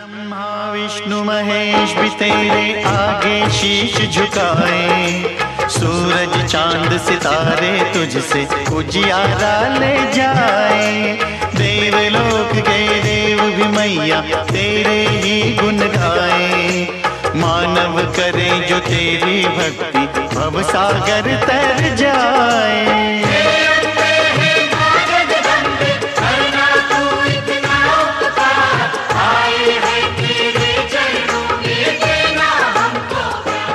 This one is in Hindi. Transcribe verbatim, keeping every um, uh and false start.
ब्रह्मा विष्णु महेश भी तेरे आगे शीश झुकाए, सूरज चांद सितारे तुझसे उजियारा ले जाए। देवलोक के देव भी मैया तेरे ही गुण गाए, मानव करे जो तेरी भक्ति भव सागर तर जाए।